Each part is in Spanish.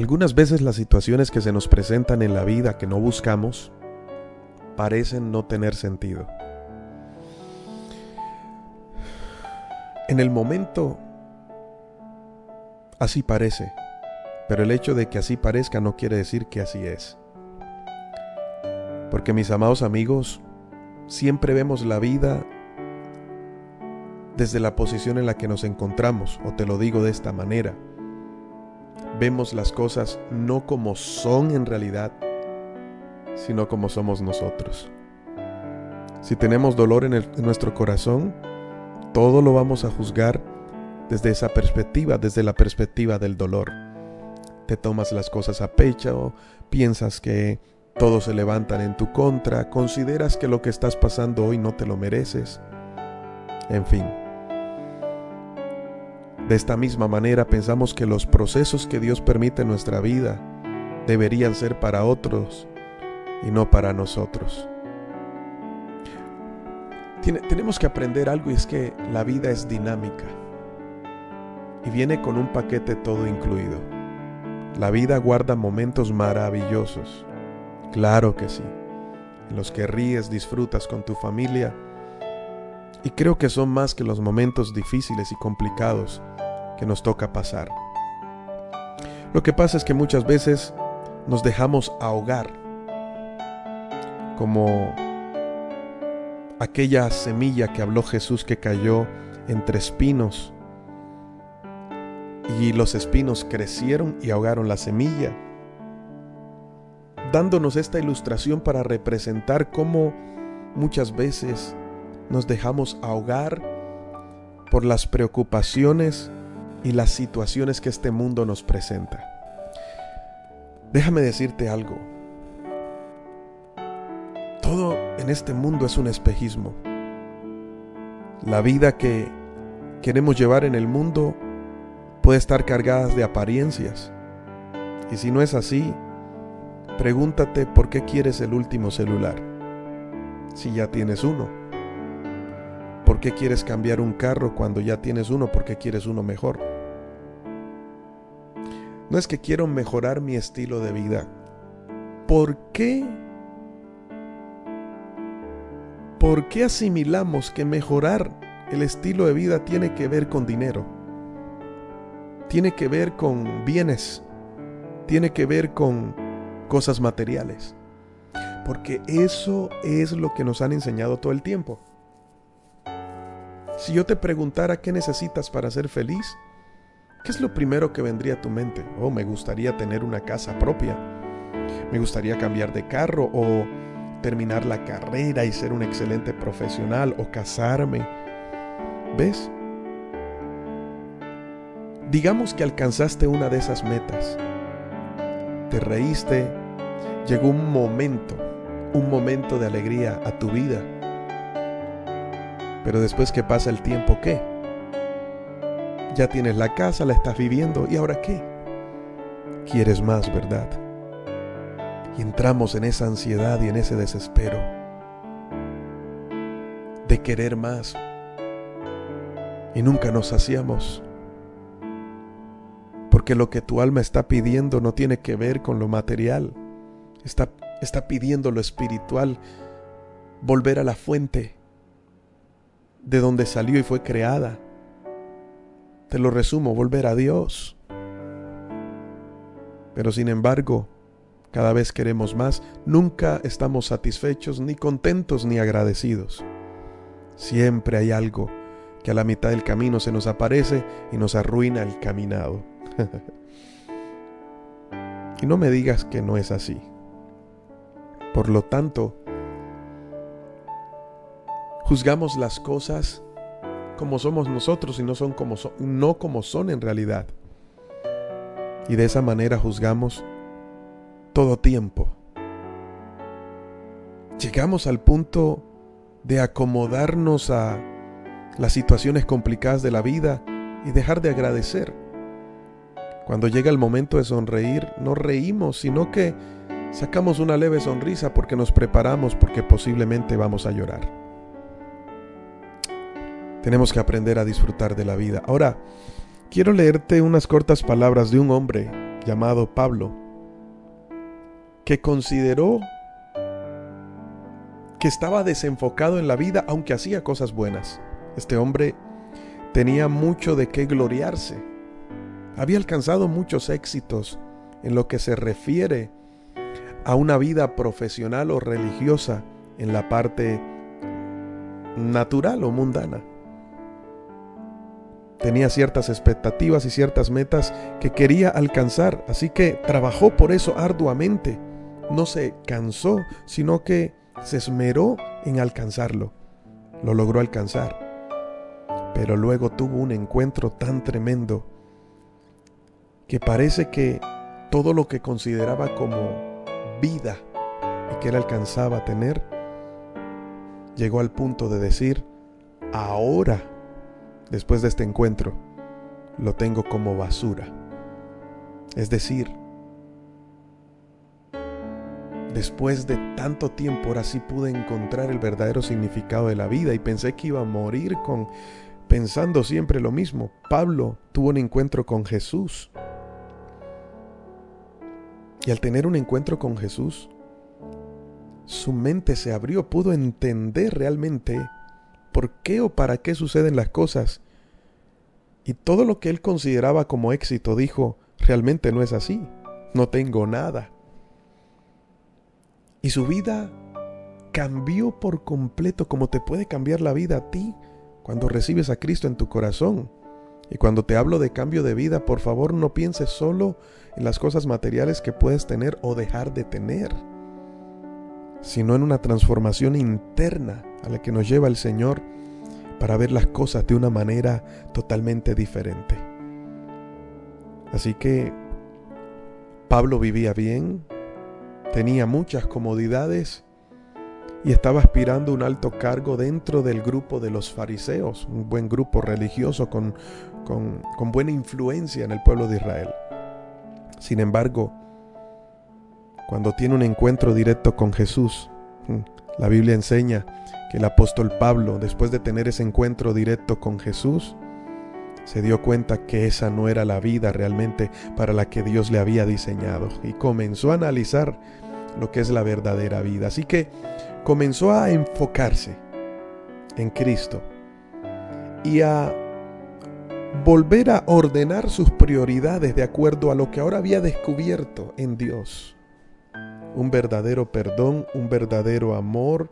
Algunas veces las situaciones que se nos presentan en la vida que no buscamos parecen no tener sentido. En el momento así parece, pero el hecho de que así parezca no quiere decir que así es. Porque mis amados amigos, siempre vemos la vida desde la posición en la que nos encontramos, o te lo digo de esta manera. Vemos las cosas no como son en realidad, sino como somos nosotros. Si tenemos dolor en nuestro corazón, todo lo vamos a juzgar desde esa perspectiva, desde la perspectiva del dolor. Te tomas las cosas a pecho, piensas que todos se levantan en tu contra, consideras que lo que estás pasando hoy no te lo mereces. En fin. De esta misma manera pensamos que los procesos que Dios permite en nuestra vida deberían ser para otros y no para nosotros. Tenemos que aprender algo, y es que la vida es dinámica y viene con un paquete todo incluido. La vida guarda momentos maravillosos, claro que sí, en los que ríes, disfrutas con tu familia, y creo que son más que los momentos difíciles y complicados que nos toca pasar. Lo que pasa es que muchas veces nos dejamos ahogar, como aquella semilla que habló Jesús que cayó entre espinos, y los espinos crecieron y ahogaron la semilla, dándonos esta ilustración para representar cómo muchas veces nos dejamos ahogar por las preocupaciones y las situaciones que este mundo nos presenta. Déjame decirte algo. Todo en este mundo es un espejismo. La vida que queremos llevar en el mundo puede estar cargada de apariencias. Y si no es así, pregúntate por qué quieres el último celular, si ya tienes uno. ¿Por qué quieres cambiar un carro cuando ya tienes uno? ¿Por qué quieres uno mejor? No es que quiero mejorar mi estilo de vida. ¿Por qué asimilamos que mejorar el estilo de vida tiene que ver con dinero? Tiene que ver con bienes. Tiene que ver con cosas materiales. Porque eso es lo que nos han enseñado todo el tiempo. Si yo te preguntara qué necesitas para ser feliz, ¿qué es lo primero que vendría a tu mente? Oh, me gustaría tener una casa propia. Me gustaría cambiar de carro, o terminar la carrera y ser un excelente profesional, o casarme. ¿Ves? Digamos que alcanzaste una de esas metas. Te reíste, llegó un momento de alegría a tu vida. Pero después que pasa el tiempo, ¿qué? Ya tienes la casa, la estás viviendo, ¿y ahora qué? Quieres más, ¿verdad? Y entramos en esa ansiedad y en ese desespero de querer más, y nunca nos saciamos, porque lo que tu alma está pidiendo no tiene que ver con lo material. Está pidiendo lo espiritual, volver a la fuente de donde salió y fue creada. Te lo resumo, volver a Dios. Pero sin embargo, cada vez queremos más, nunca estamos satisfechos, ni contentos, ni agradecidos. Siempre hay algo que a la mitad del camino se nos aparece y nos arruina el caminado. Y no me digas que no es así. Por lo tanto, juzgamos las cosas como somos nosotros y no como son en realidad. Y de esa manera juzgamos todo tiempo. Llegamos al punto de acomodarnos a las situaciones complicadas de la vida y dejar de agradecer. Cuando llega el momento de sonreír, no reímos, sino que sacamos una leve sonrisa porque nos preparamos, porque posiblemente vamos a llorar. Tenemos que aprender a disfrutar de la vida. Ahora, quiero leerte unas cortas palabras de un hombre llamado Pablo, que consideró que estaba desenfocado en la vida aunque hacía cosas buenas. Este hombre tenía mucho de qué gloriarse. Había alcanzado muchos éxitos en lo que se refiere a una vida profesional o religiosa en la parte natural o mundana. Tenía ciertas expectativas y ciertas metas que quería alcanzar, así que trabajó por eso arduamente. No se cansó, sino que se esmeró en alcanzarlo. Lo logró alcanzar. Pero luego tuvo un encuentro tan tremendo que parece que todo lo que consideraba como vida y que él alcanzaba a tener, llegó al punto de decir: ahora, después de este encuentro, lo tengo como basura. Es decir, después de tanto tiempo, ahora sí pude encontrar el verdadero significado de la vida y pensé que iba a morir pensando siempre lo mismo. Pablo tuvo un encuentro con Jesús. Y al tener un encuentro con Jesús, su mente se abrió, pudo entender realmente por qué o para qué suceden las cosas. Y todo lo que él consideraba como éxito, dijo: realmente no es así, no tengo nada. Y su vida cambió por completo, como te puede cambiar la vida a ti cuando recibes a Cristo en tu corazón. Y cuando te hablo de cambio de vida, por favor no pienses solo en las cosas materiales que puedes tener o dejar de tener, sino en una transformación interna a la que nos lleva el Señor para ver las cosas de una manera totalmente diferente. Así que Pablo vivía bien, tenía muchas comodidades y estaba aspirando a un alto cargo dentro del grupo de los fariseos, un buen grupo religioso con buena influencia en el pueblo de Israel. Sin embargo, cuando tiene un encuentro directo con Jesús, la Biblia enseña que el apóstol Pablo, después de tener ese encuentro directo con Jesús, se dio cuenta que esa no era la vida realmente para la que Dios le había diseñado y comenzó a analizar lo que es la verdadera vida. Así que comenzó a enfocarse en Cristo y a volver a ordenar sus prioridades de acuerdo a lo que ahora había descubierto en Dios. Un verdadero perdón, un verdadero amor,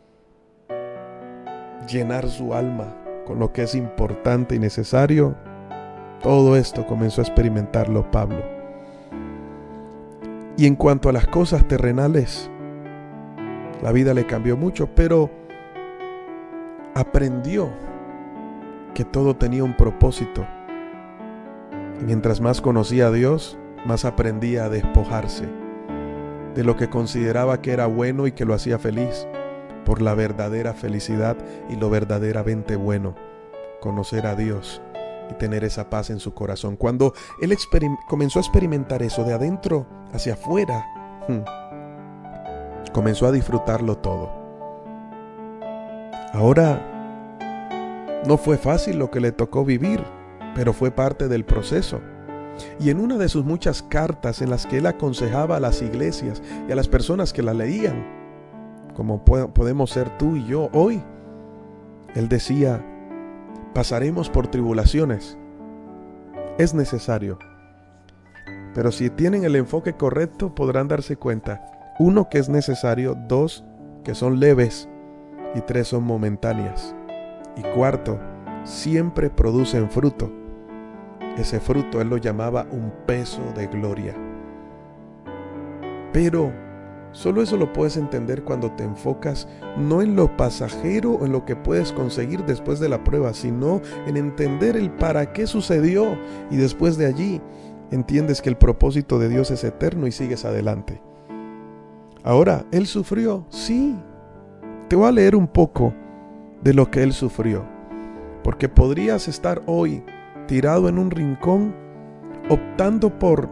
llenar su alma con lo que es importante y necesario. Todo esto comenzó a experimentarlo Pablo. Y en cuanto a las cosas terrenales, la vida le cambió mucho, pero aprendió que todo tenía un propósito. Y mientras más conocía a Dios, más aprendía a despojarse de lo que consideraba que era bueno y que lo hacía feliz, por la verdadera felicidad y lo verdaderamente bueno, conocer a Dios y tener esa paz en su corazón. Cuando él comenzó a experimentar eso de adentro hacia afuera, comenzó a disfrutarlo todo. Ahora, no fue fácil lo que le tocó vivir, pero fue parte del proceso. Y en una de sus muchas cartas en las que él aconsejaba a las iglesias y a las personas que la leían, como podemos ser tú y yo hoy, él decía: pasaremos por tribulaciones, es necesario, pero si tienen el enfoque correcto podrán darse cuenta: 1, que es necesario; 2, que son leves; y 3, son momentáneas; y 4, siempre producen fruto. Ese fruto él lo llamaba un peso de gloria. Pero solo eso lo puedes entender cuando te enfocas no en lo pasajero o en lo que puedes conseguir después de la prueba, sino en entender el para qué sucedió, y después de allí entiendes que el propósito de Dios es eterno y sigues adelante. Ahora, ¿él sufrió? Sí. Te voy a leer un poco de lo que él sufrió, porque podrías estar hoy tirado en un rincón optando por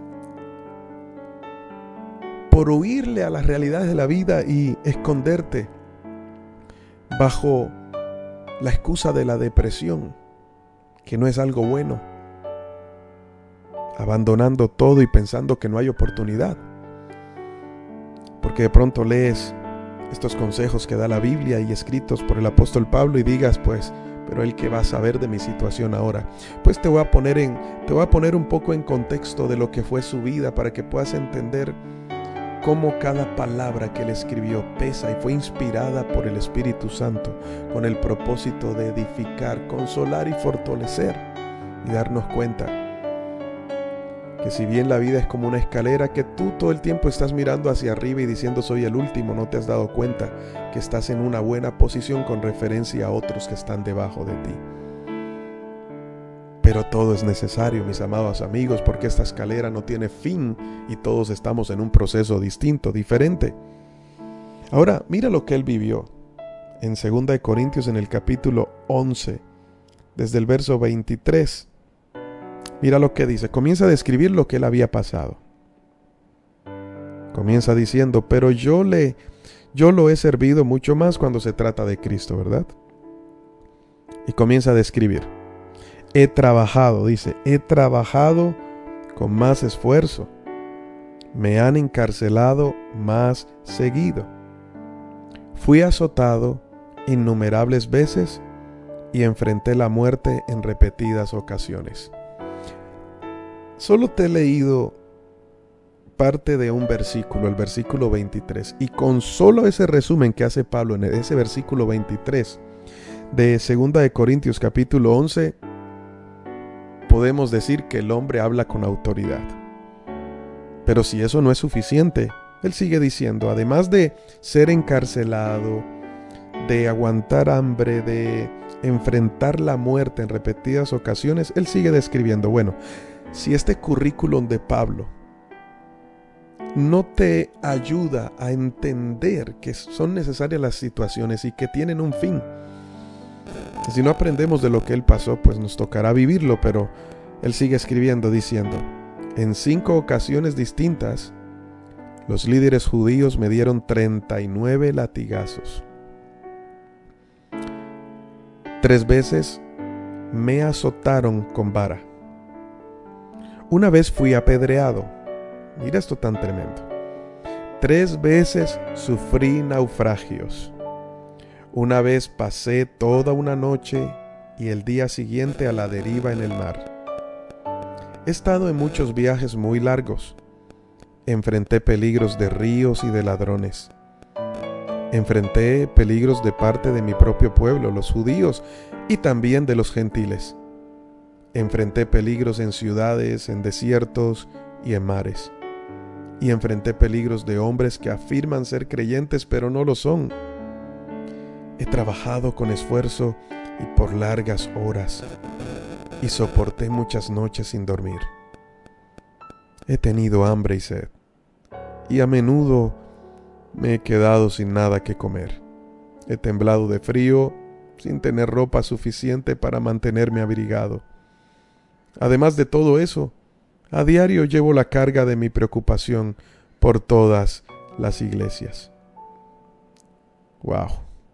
huirle a las realidades de la vida y esconderte bajo la excusa de la depresión, que no es algo bueno. abandonando todo y pensando que no hay oportunidad. Porque de pronto lees estos consejos que da la Biblia y escritos por el apóstol Pablo y digas, pues, pero él qué va a saber de mi situación ahora. Pues te voy a poner un poco en contexto de lo que fue su vida para que puedas entender cómo cada palabra que él escribió pesa y fue inspirada por el Espíritu Santo con el propósito de edificar, consolar y fortalecer, y darnos cuenta que si bien la vida es como una escalera que tú todo el tiempo estás mirando hacia arriba y diciendo soy el último, no te has dado cuenta que estás en una buena posición con referencia a otros que están debajo de ti. Pero todo es necesario, mis amados amigos, porque esta escalera no tiene fin y todos estamos en un proceso distinto, diferente. Ahora, mira lo que él vivió en 2 Corintios en el capítulo 11, desde el verso 23. Mira lo que dice, comienza a describir lo que él había pasado. Comienza diciendo, pero yo lo he servido mucho más cuando se trata de Cristo, ¿verdad? Y comienza a describir. He trabajado con más esfuerzo. Me han encarcelado más seguido. Fui azotado innumerables veces y enfrenté la muerte en repetidas ocasiones. Solo te he leído parte de un versículo, el versículo 23, y con solo ese resumen que hace Pablo en ese versículo 23 de 2 Corintios capítulo 11, podemos decir que el hombre habla con autoridad. Pero si eso no es suficiente, él sigue diciendo, además de ser encarcelado, de aguantar hambre, de enfrentar la muerte en repetidas ocasiones, él sigue describiendo, bueno, si este currículum de Pablo no te ayuda a entender que son necesarias las situaciones y que tienen un fin, si no aprendemos de lo que él pasó, pues nos tocará vivirlo, pero él sigue escribiendo diciendo, en 5 ocasiones distintas, los líderes judíos me dieron 39 latigazos. 3 veces me azotaron con vara. Una vez fui apedreado. Mira esto tan tremendo. 3 veces sufrí naufragios. Una vez pasé toda una noche y el día siguiente a la deriva en el mar. He estado en muchos viajes muy largos. Enfrenté peligros de ríos y de ladrones. Enfrenté peligros de parte de mi propio pueblo, los judíos, y también de los gentiles. Enfrenté peligros en ciudades, en desiertos y en mares. Y enfrenté peligros de hombres que afirman ser creyentes, pero no lo son. He trabajado con esfuerzo y por largas horas, y soporté muchas noches sin dormir. He tenido hambre y sed, y a menudo me he quedado sin nada que comer. He temblado de frío, sin tener ropa suficiente para mantenerme abrigado. Además de todo eso, a diario llevo la carga de mi preocupación por todas las iglesias. Wow.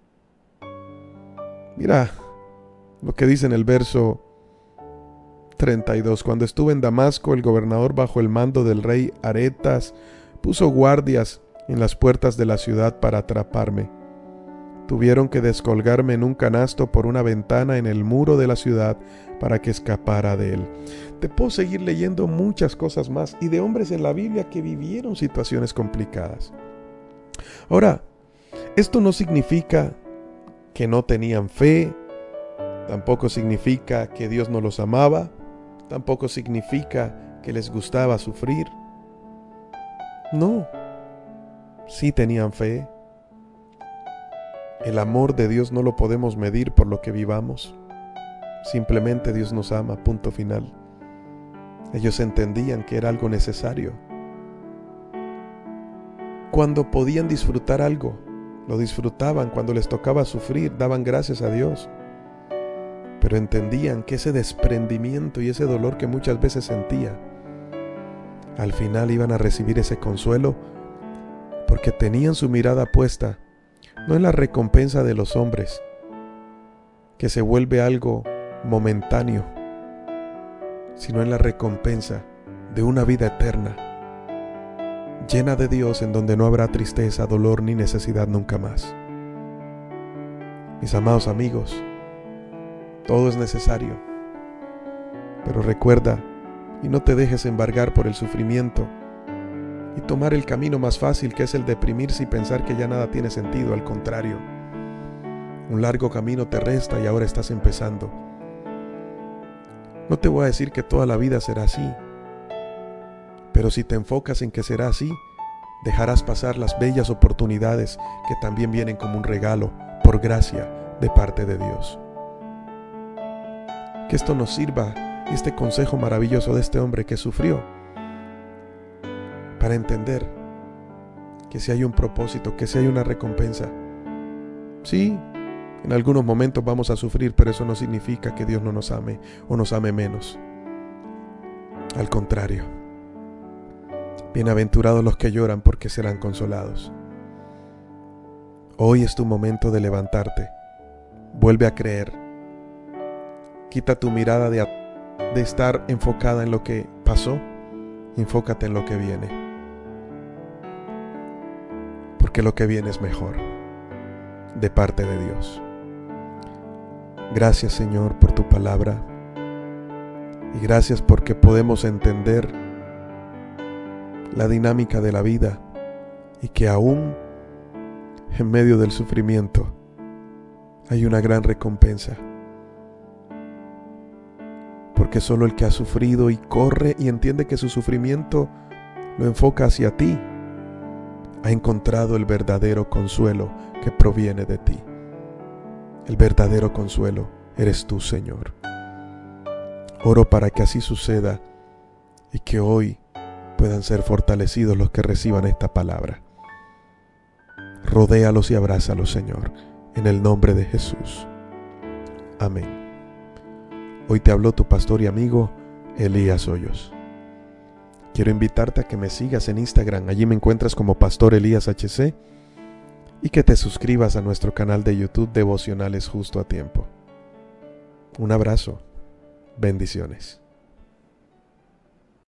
Mira lo que dice en el verso 32. Cuando estuve en Damasco, el gobernador bajo el mando del rey Aretas puso guardias en las puertas de la ciudad para atraparme. Tuvieron que descolgarme en un canasto por una ventana en el muro de la ciudad para que escapara de él. Te puedo seguir leyendo muchas cosas más y de hombres en la Biblia que vivieron situaciones complicadas. Ahora, esto no significa que no tenían fe, tampoco significa que Dios no los amaba, tampoco significa que les gustaba sufrir. No, sí tenían fe. El amor de Dios no lo podemos medir por lo que vivamos. Simplemente Dios nos ama, punto final. Ellos entendían que era algo necesario. Cuando podían disfrutar algo, lo disfrutaban. Cuando les tocaba sufrir, daban gracias a Dios. Pero entendían que ese desprendimiento y ese dolor que muchas veces sentía, al final iban a recibir ese consuelo porque tenían su mirada puesta no en la recompensa de los hombres, que se vuelve algo momentáneo, sino en la recompensa de una vida eterna, llena de Dios, en donde no habrá tristeza, dolor ni necesidad nunca más. Mis amados amigos, todo es necesario, pero recuerda y no te dejes embargar por el sufrimiento y tomar el camino más fácil, que es el deprimirse y pensar que ya nada tiene sentido. Al contrario, un largo camino te resta y ahora estás empezando. No te voy a decir que toda la vida será así, pero si te enfocas en que será así, dejarás pasar las bellas oportunidades que también vienen como un regalo por gracia de parte de Dios. Que esto nos sirva, este consejo maravilloso de este hombre que sufrió, para entender que si hay un propósito, que si hay una recompensa. Sí, en algunos momentos vamos a sufrir, pero eso no significa que Dios no nos ame o nos ame menos. Al contrario, bienaventurados los que lloran, porque serán consolados. Hoy es tu momento de levantarte. Vuelve a creer. Quita tu mirada de estar enfocada en lo que pasó. Enfócate en lo que viene. Porque lo que viene es mejor, de parte de Dios. Gracias, Señor, por tu palabra. Y gracias porque podemos entender la dinámica de la vida y que aún en medio del sufrimiento hay una gran recompensa. Porque solo el que ha sufrido y corre y entiende que su sufrimiento lo enfoca hacia ti, ha encontrado el verdadero consuelo que proviene de ti. El verdadero consuelo eres tú, Señor. Oro para que así suceda y que hoy puedan ser fortalecidos los que reciban esta palabra. Rodéalos y abrázalos, Señor, en el nombre de Jesús. Amén. Hoy te habló tu pastor y amigo Elías Hoyos. Quiero invitarte a que me sigas en Instagram, allí me encuentras como Pastor Elías HC, y que te suscribas a nuestro canal de YouTube Devocionales Justo a Tiempo. Un abrazo, bendiciones.